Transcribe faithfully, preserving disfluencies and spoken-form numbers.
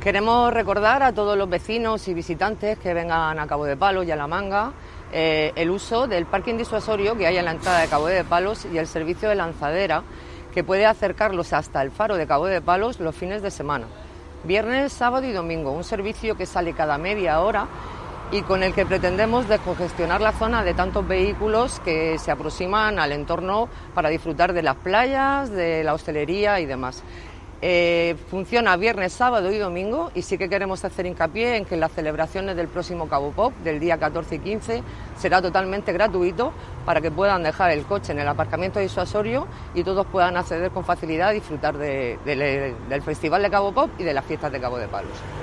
Queremos recordar a todos los vecinos y visitantes que vengan a Cabo de Palos y a La Manga eh, el uso del parking disuasorio que hay en la entrada de Cabo de Palos y el servicio de lanzadera que puede acercarlos hasta el faro de Cabo de Palos los fines de semana. Viernes, sábado y domingo, un servicio que sale cada media hora y con el que pretendemos descongestionar la zona de tantos vehículos que se aproximan al entorno para disfrutar de las playas, de la hostelería y demás. Eh, funciona viernes, sábado y domingo y sí que queremos hacer hincapié en que las celebraciones del próximo Cabo Pop, del día catorce y quince, será totalmente gratuito para que puedan dejar el coche en el aparcamiento disuasorio y todos puedan acceder con facilidad a disfrutar de, de, del Festival de Cabo Pop y de las fiestas de Cabo de Palos.